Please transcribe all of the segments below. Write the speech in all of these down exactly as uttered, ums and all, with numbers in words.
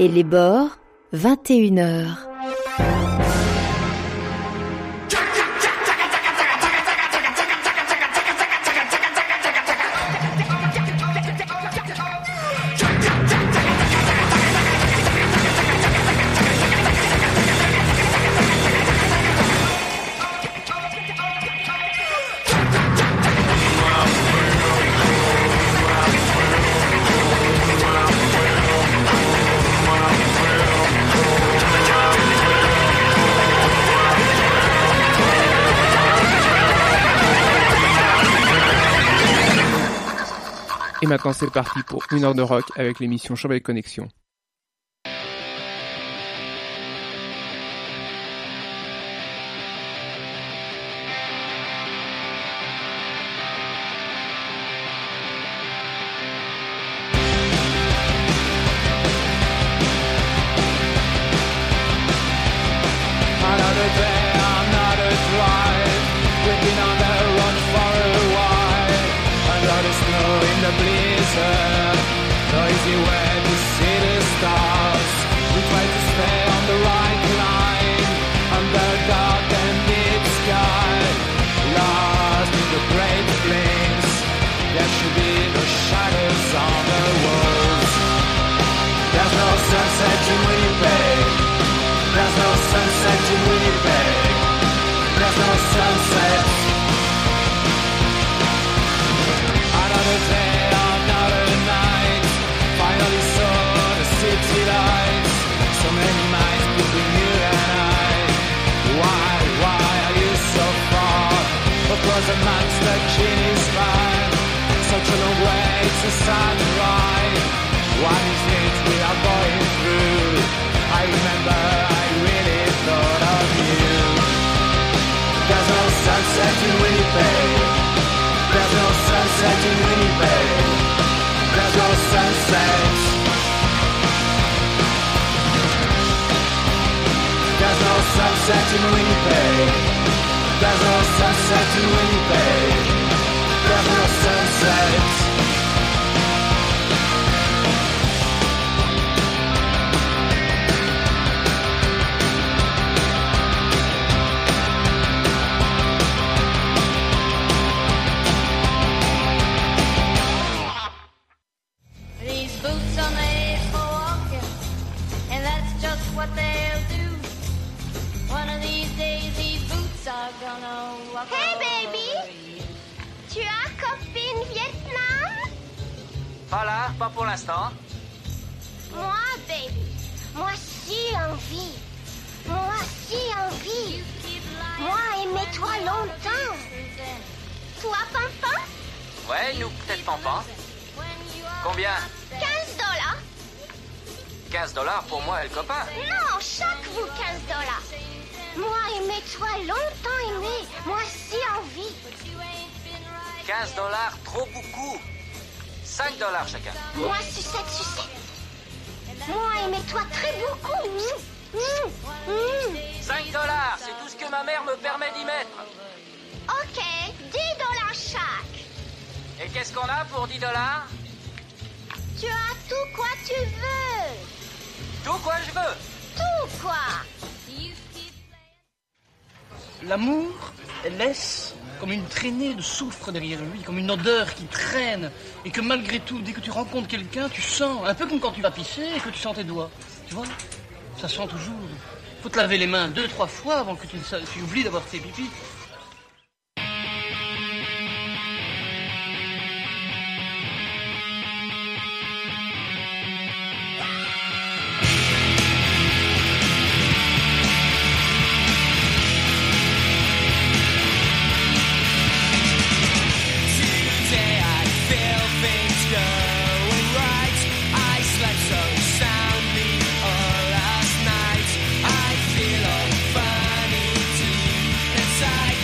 et les bords, vingt et une heures. Et maintenant c'est parti pour une heure de rock avec l'émission Chambéry Connexion. L'amour laisse comme une traînée de soufre derrière lui, comme une odeur qui traîne, et que malgré tout, dès que tu rencontres quelqu'un, tu sens, un peu comme quand tu vas pisser et que tu sens tes doigts. Tu vois, ça sent toujours. Il faut te laver les mains deux, trois fois avant que tu, tu oublies d'avoir tes pipis. Side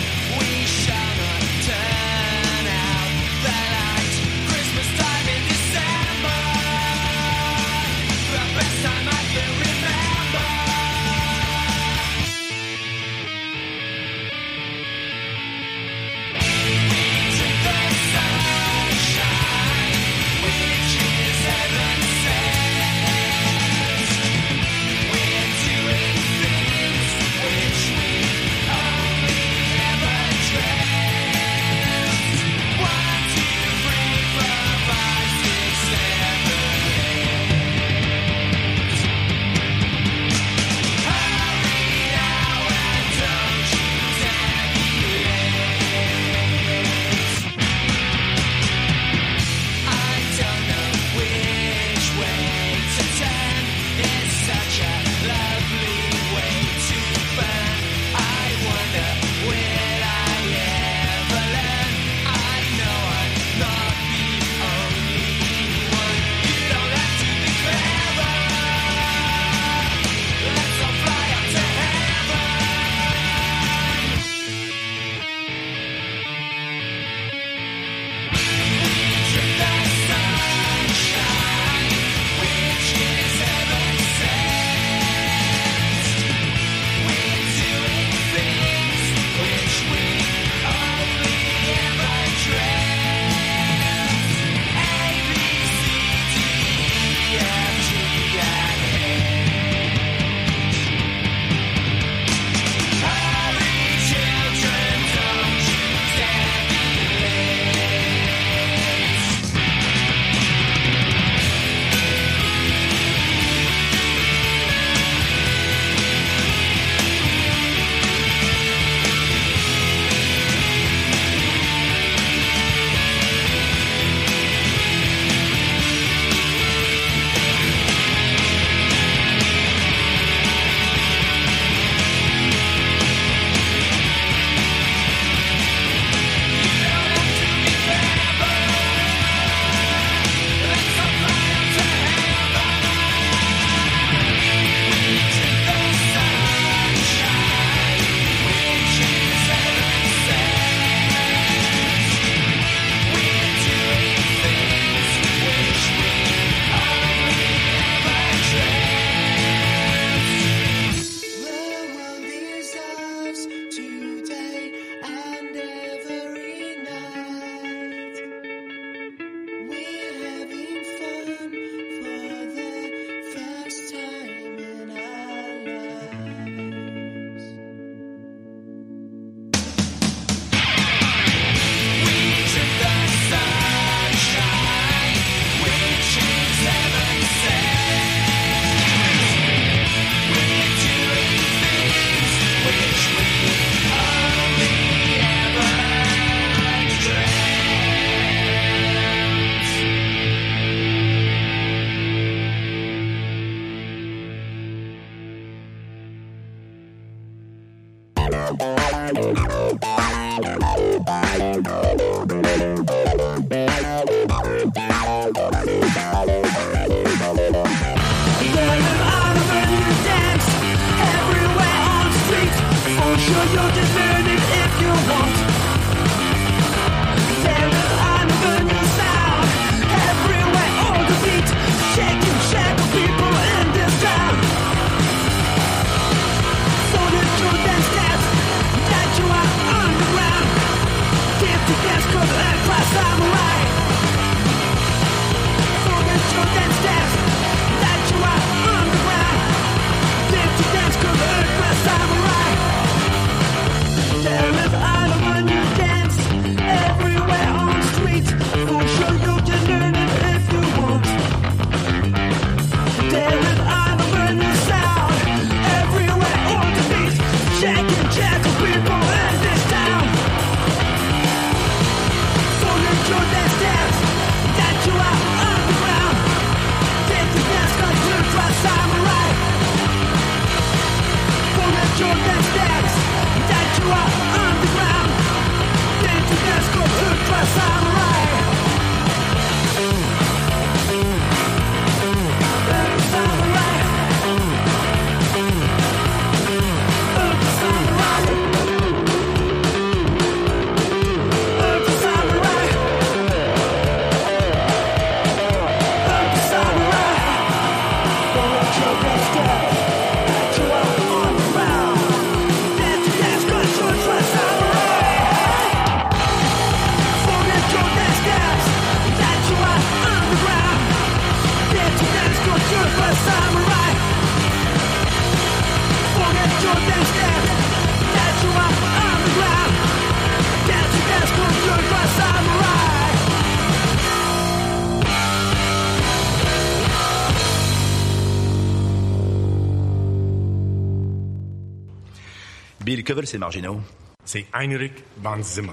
Bill, que veulent ces marginaux? C'est Heinrich von Zimmel.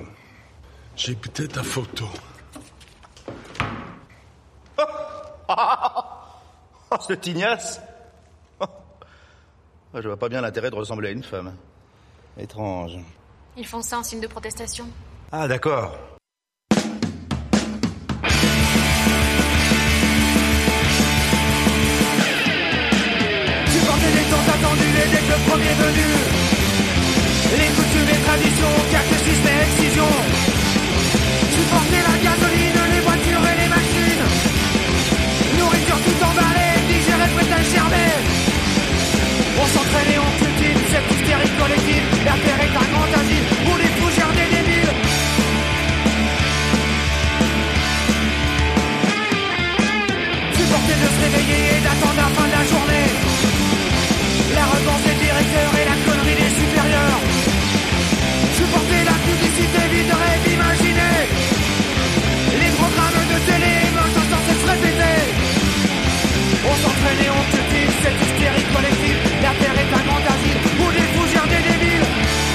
J'ai peut-être ta photo. Oh, ce tignasse! Oh. Je vois pas bien l'intérêt de ressembler à une femme. Étrange. Ils font ça en signe de protestation. Ah, d'accord. Supporter les temps attendus et d'être le premier venu. Les coutumes et traditions, catéchisme et excision. Supporter la gasoline, les voitures et les machines. Nourriture tout emballée, digérée, prête à germer. On s'entraîne et on cultive cette hystérie collective. La terre est un grand asile pour les fougères des débiles. Supporter de se réveiller et d'attendre la fin de la journée. La revanche des directeurs et la connerie des supérieurs. Supporter la publicité vide de rêve imaginé. Les programmes de télé moches sans cesse répétés. On s'entraîne et on cultive cette hystérie collective. La terre est un grand asile pour les fougères des débiles.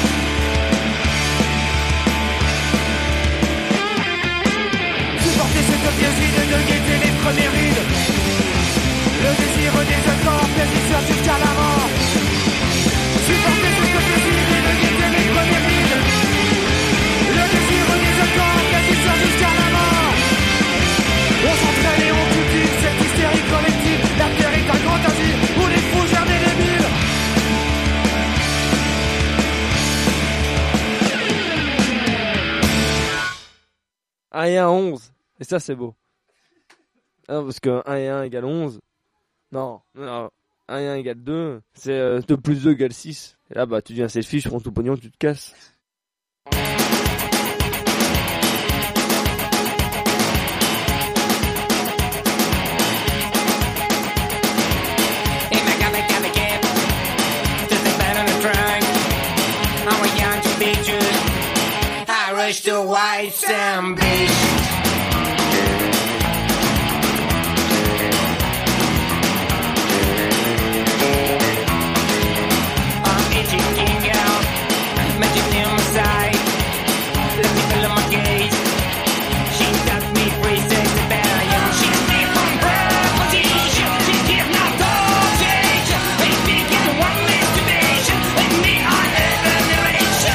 Supporter cette pièce de guetter les premières rides. Le désir des accords, plaisir jusqu'à la mort. Supporter ce que plaisir et de guetter les premières rides. Le désir des accords, plaisir jusqu'à la mort. On s'entraîne et on cultive cette hystérie collective. La terre est un grand asile pour les fougères des débiles. un et un, onze. Et ça, c'est beau. Ah, parce que un et un égale onze. Non, non, un et un égale deux. C'est euh, deux plus deux égale six. Et là, bah, tu deviens selfie, je prends tout pognon, tu te casses. To white ambition. I'm itching king out, magic in my side. Let me fill my gaze. She got me free, says the barrier. She's me from property. She's hypnotic. They begin one masturbation. And me on admiration.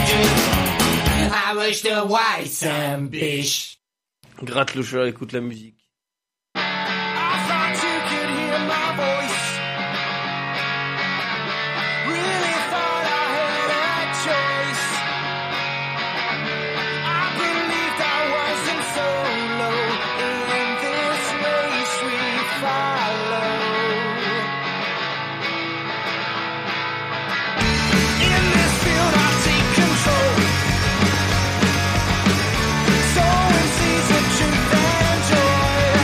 I wish the white some biche. Gratte le chat, écoute la musique. I thought you could hear my voice. Really thought I had a choice. I believed I wasn't solo in this race we follow. In this field I take control. Sowing seeds of truth and joy.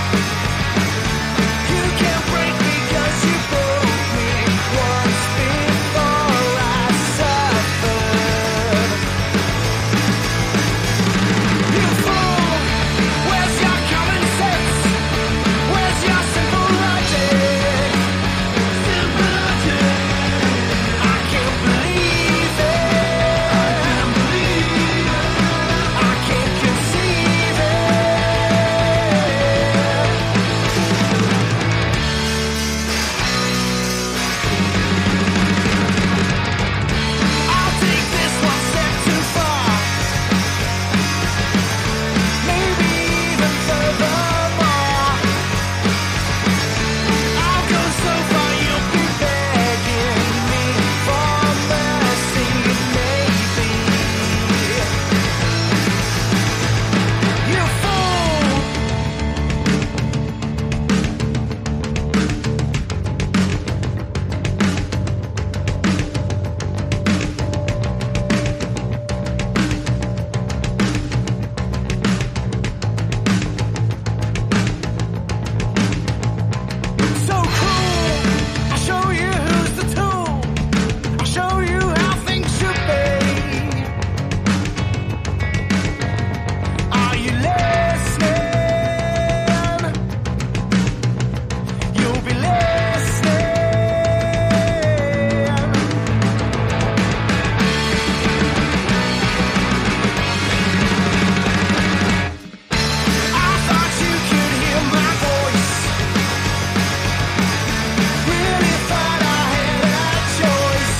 You can't break me 'cause you broke me once before I suffered. You fool, where's your common sense? Where's your simple logic? Simple logic. I can't believe it. I can't believe it. I can't conceive it. I'll take this one step too far. Maybe even further more. I'll go so far you'll be begging me for mercy, maybe. You fool. So cool. I'll show you who's the tool. I'll show you how things should be. Are you listening? You'll be listening. I thought you could hear my voice. Really thought I had a choice.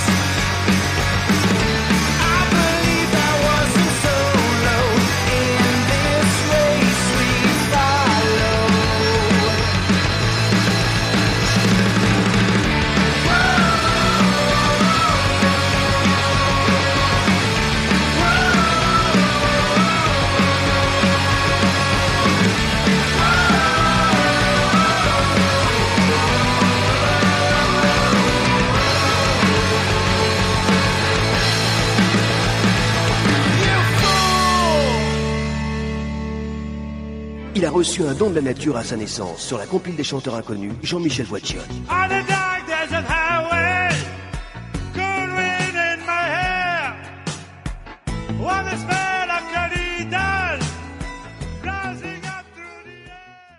I believed I wasn't solo in this race we follow. Il a reçu un don de la nature à sa naissance sur la compile des chanteurs inconnus, Jean-Michel Voiture. On a dark desert highway, cool wind in my hair. What the smell of canitas rising up through the air.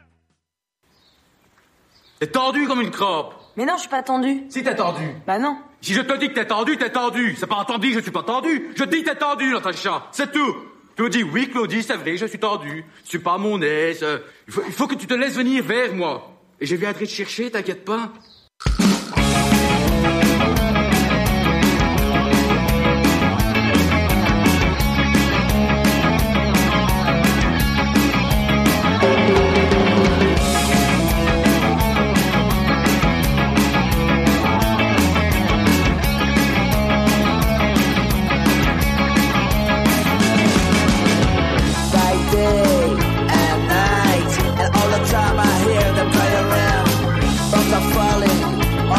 T'es tendu comme une crampe. Mais non, je suis pas tendu. Si t'es tendu. Bah non. Si je te dis que t'es tendu, t'es tendu. C'est pas entendu que je suis pas tendu. Je dis que t'es tendu, Natacha. C'est tout. Claudie, oui, Claudie, c'est vrai, je suis tendu. Je suis pas à mon aise. Il faut, il faut que tu te laisses venir vers moi. Et je viendrai te chercher, t'inquiète pas. By day and night, and all the time I hear them play around. Bombs are falling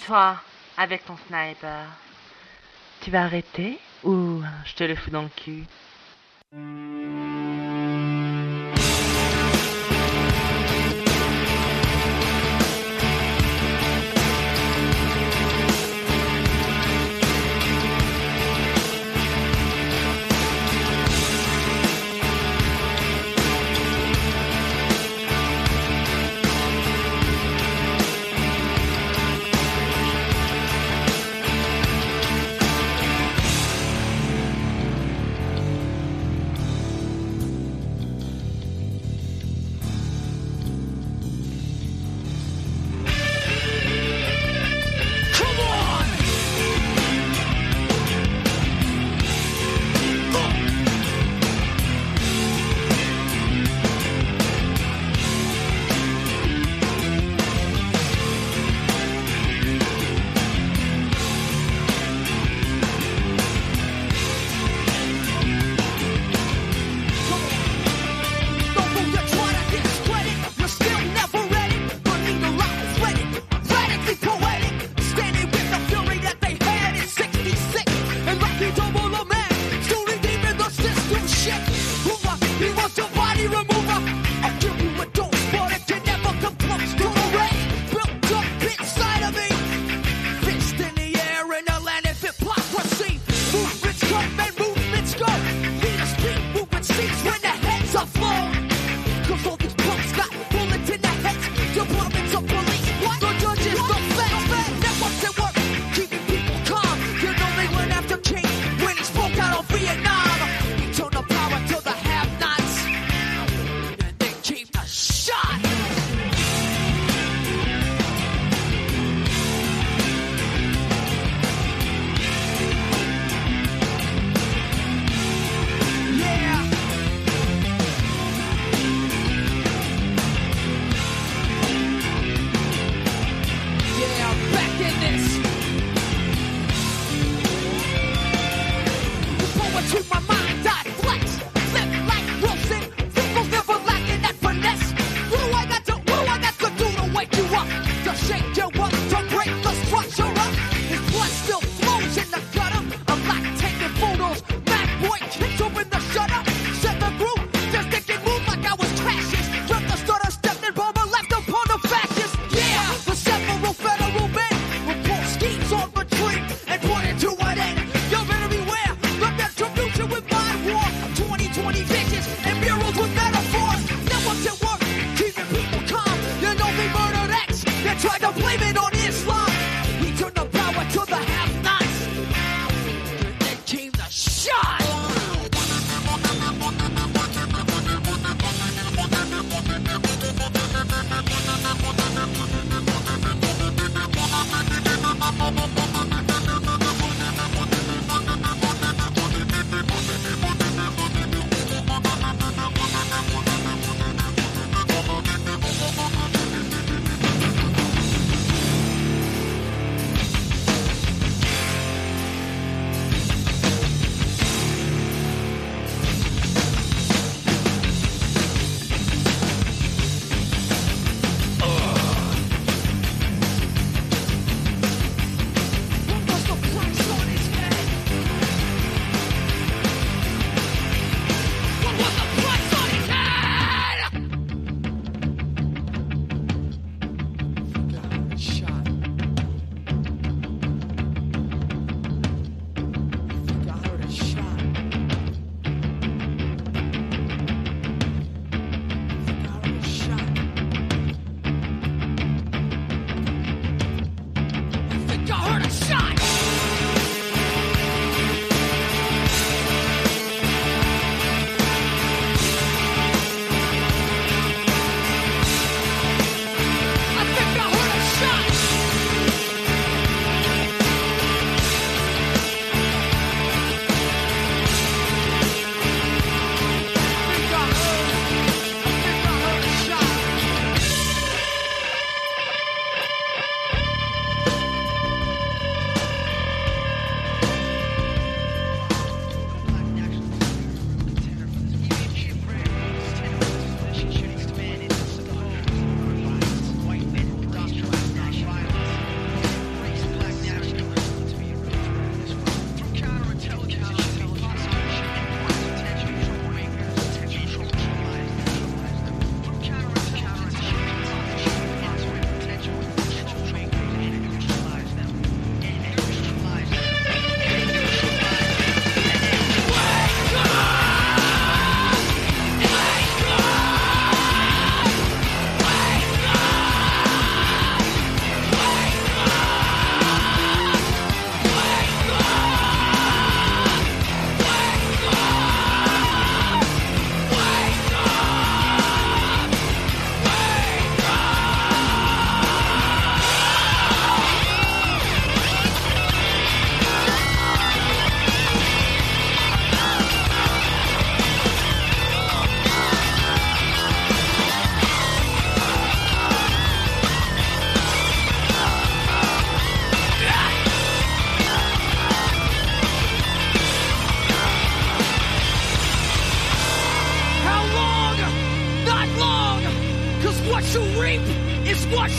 Toi, avec ton sniper, tu vas arrêter ou je te le fous dans le cul?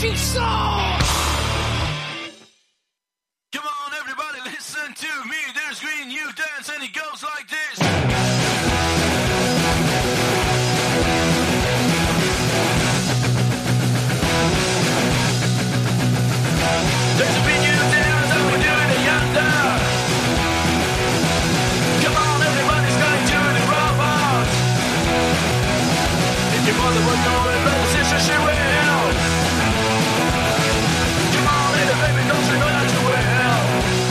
you saw. Come on, everybody, listen to me. There's green, you dance, and it goes like this. There's a green, you dance, and we're doing it yonder. Come on, everybody's going to the robots. If your mother would know it, but sister, she will. Come on, little baby, don't you know that you will?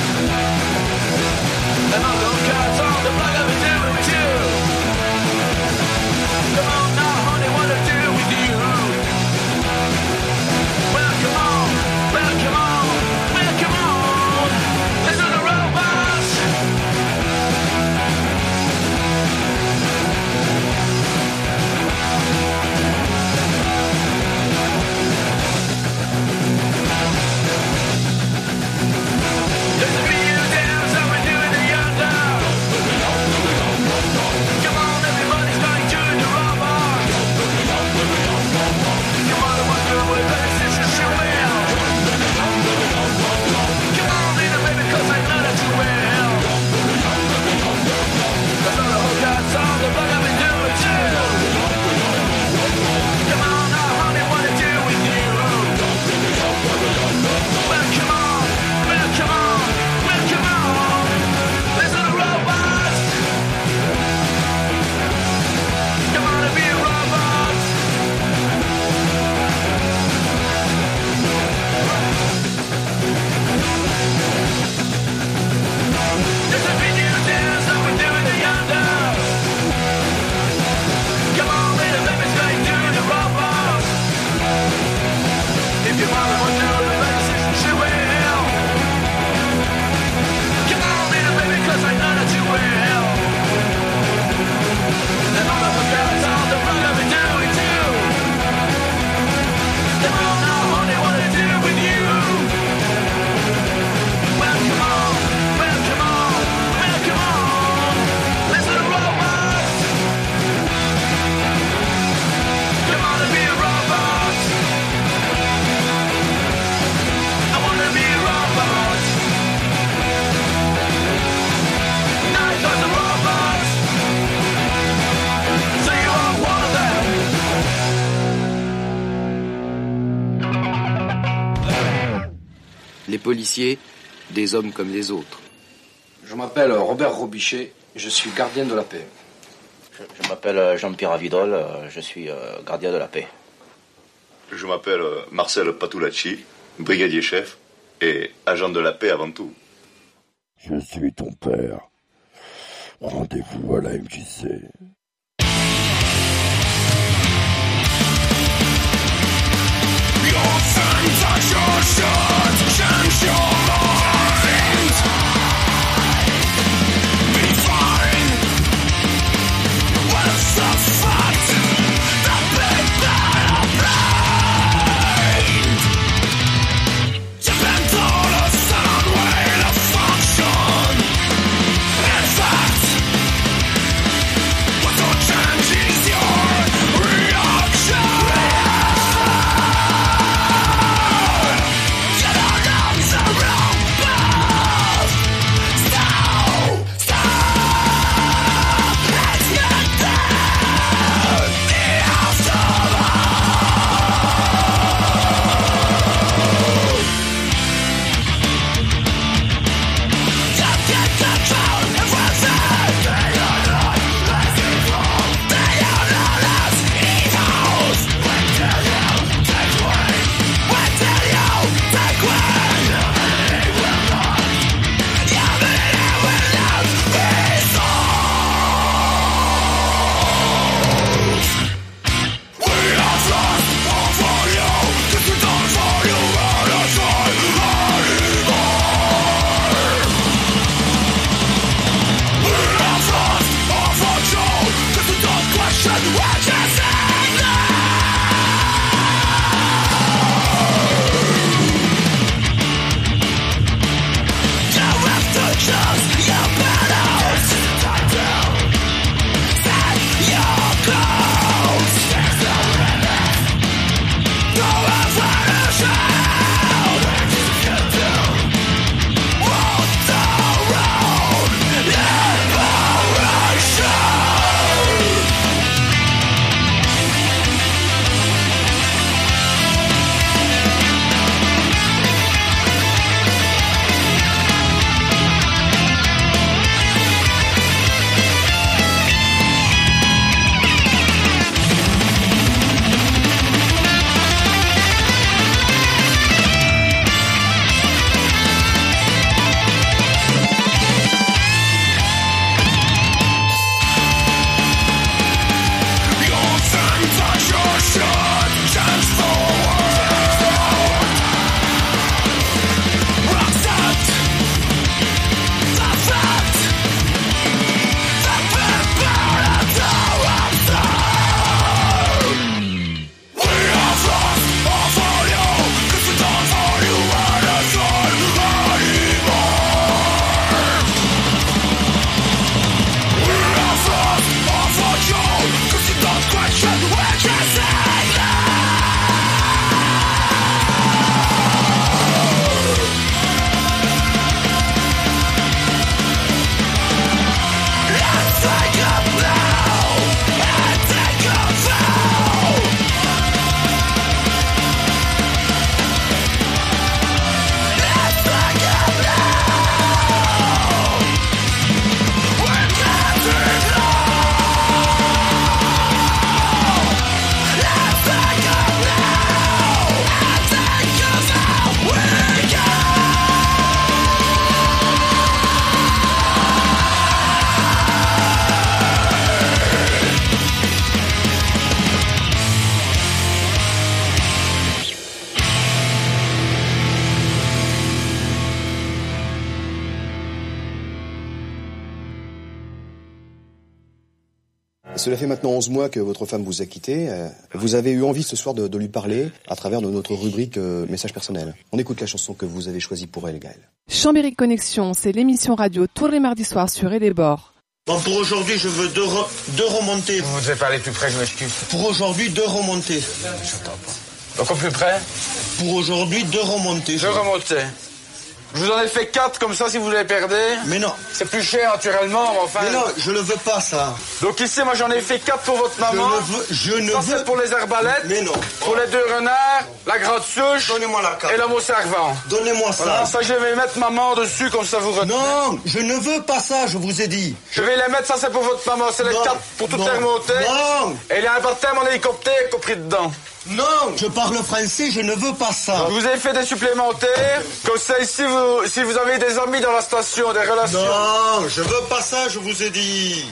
And all those cats on the block have been doing with you. Come on now, honey, what to do with you? Well, come on, well, come on, well, come on. Listen to the robots. There's a video dance that we're doing it yonder. Come on, everybody's going to the robots. Come on, what's good with that? Sister, she will. Come on, little baby, cause I know that you will. Cause all the whole guys on the block have been doing too. Come on now, honey, what to do with you? Well, come on, well, come on, well, come on. Listen to robots. Come on and be robots. There's a video dance that we're doing it yonder. Come on, little baby's going to the robots. If your mama wants to know the basics, she will. Come on, little baby, cause I know that you will. And all of the guys on the block have been doing too. Come on now, honey, what to do with you? Well, come on, well, come on, well, come on. Listen to robots. Come on and be a robot. I wanna be a robot. Nice as a robot. So you are one of them. Les policiers, des hommes comme les autres. Je m'appelle Robert Robichet, je suis gardien de la paix. Je, je m'appelle Jean-Pierre Avidol, euh, je suis euh, gardien de la paix. Je m'appelle Marcel Patulacci, brigadier chef et agent de la paix avant tout. Je suis ton père. Rendez-vous à la M J C. Your son touch your shirt, change your mind. Be fine. What's the fact? The people are blind. You bent all a sound way to function. In fact, what will change is your reaction. Cela fait maintenant onze mois que votre femme vous a quitté. Vous avez eu envie ce soir de, de lui parler à travers de notre rubrique euh, message personnel. On écoute la chanson que vous avez choisie pour elle, Gaël. Chambéry Connexion, c'est l'émission radio tous les mardis soirs sur Edébord. Bon, pour aujourd'hui, je veux deux, re- deux remontées. Vous devez parler plus près, je m'excuse. Pour aujourd'hui, deux remontées. J'entends pas. Encore plus près? Pour aujourd'hui, deux remontées. Deux remontées. Je vous en ai fait quatre, comme ça, si vous les perdez. Mais non. C'est plus cher, naturellement, mais enfin... Mais non, je ne veux pas, ça. Donc ici, moi, j'en ai fait quatre pour votre maman. Je ne veux... Je ne ça, veux... c'est pour les arbalètes. Mais non. Pour les deux renards, la grande souche... Donnez-moi la carte. Et l'homme au servant. Donnez-moi ça. Voilà, ça, je vais mettre maman dessus, comme ça, vous retenez. Non, je ne veux pas ça, je vous ai dit. Je vais les mettre, ça, c'est pour votre maman. C'est les non. quatre pour toutes non. les remontées. Non. Et il y a un baptême en hélicoptère compris dedans. Non, je parle français, je ne veux pas ça. Je vous ai fait des supplémentaires, comme ça ici, vous, si vous avez des amis dans la station, des relations. Non, je veux pas ça, je vous ai dit.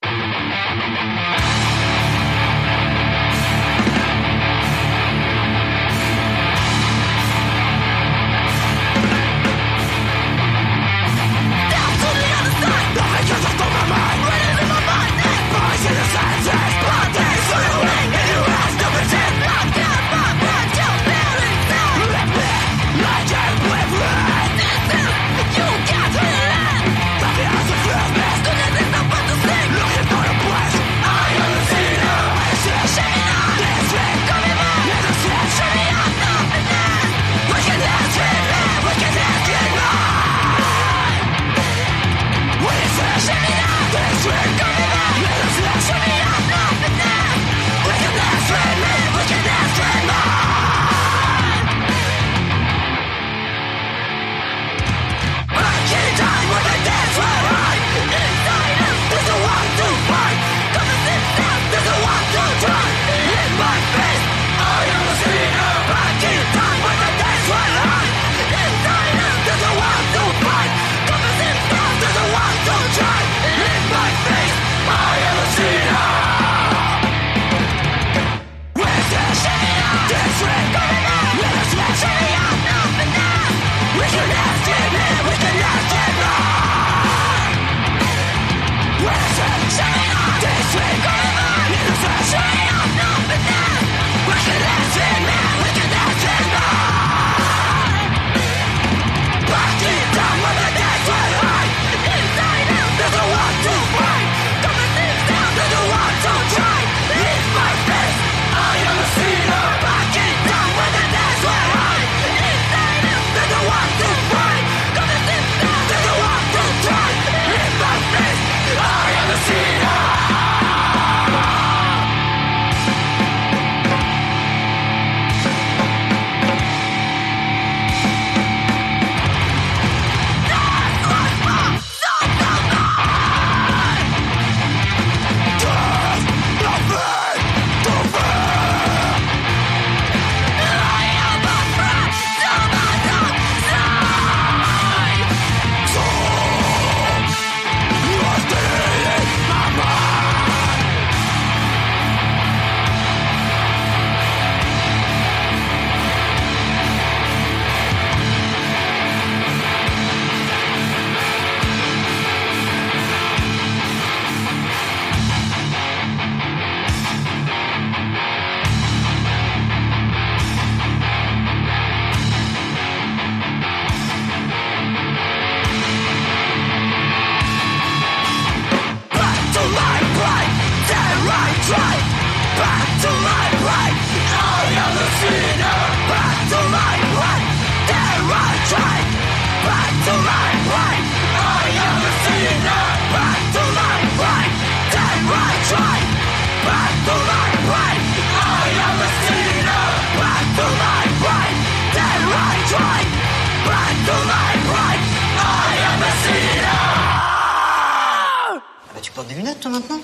Des lunettes, toi, maintenant?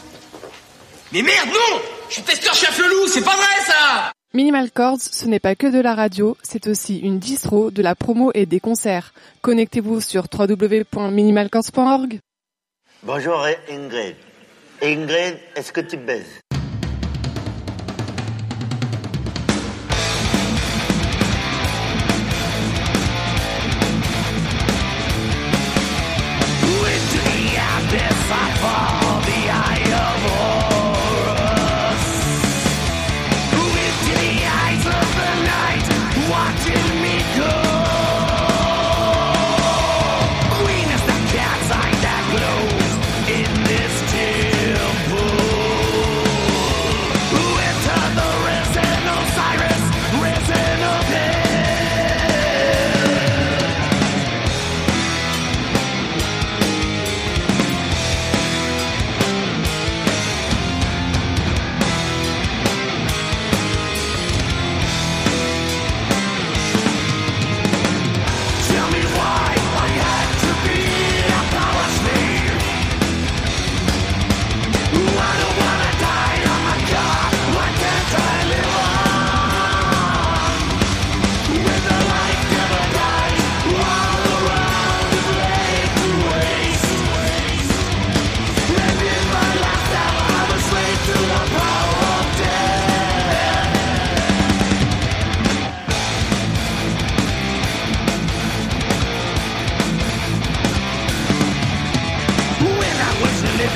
Mais merde, non! Je suis testeur chef Leloup, c'est pas vrai, ça! Minimal Chords, ce n'est pas que de la radio, c'est aussi une distro, de la promo et des concerts. Connectez-vous sur w w w point minimal chords point org. Bonjour Ingrid. Ingrid, est-ce que tu baises? I fall the eye of war.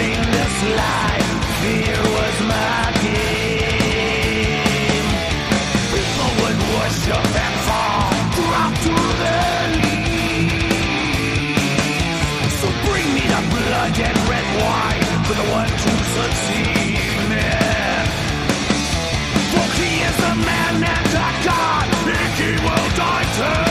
living this life. Fear was my game. People would worship and fall, drop to their knees. So bring me the blood and red wine for the one to succeed, man. For he is a man and a god, and he will die too.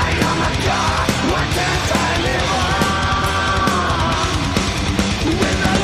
When the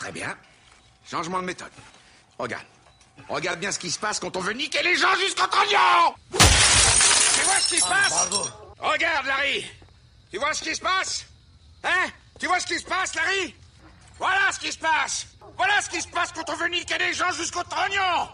Très bien. Changement de méthode. Regarde. Regarde bien ce qui se passe quand on veut niquer les gens jusqu'au trognon. Tu vois ce qui se passe? Bravo. Regarde, Larry. Tu vois ce qui se passe? Hein? Tu vois ce qui se passe, Larry? Voilà ce qui se passe. Voilà ce qui se passe quand on veut niquer les gens jusqu'au trognon.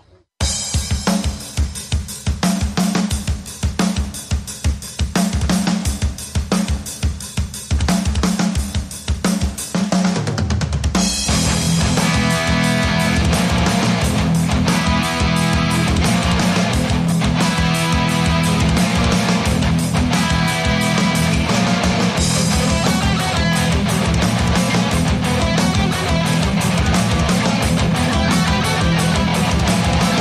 We'll be right back.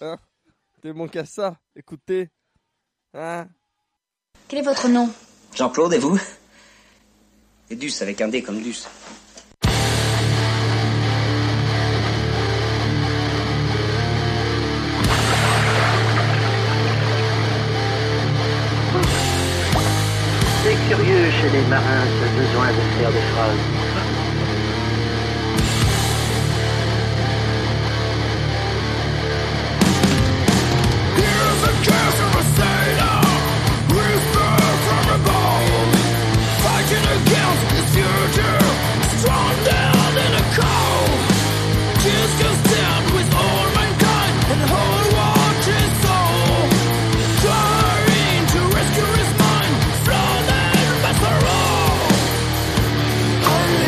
Hein? T'es bon qu'à ça, écoutez. Hein? Quel est votre nom? Jean-Claude, et vous? Et Duce avec un D comme Duce. C'est curieux chez les marins ce besoin de faire des phrases. Oh,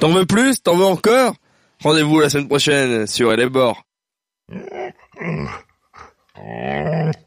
T'en veux plus? T'en veux encore? Rendez-vous la semaine prochaine sur Elle est Bord.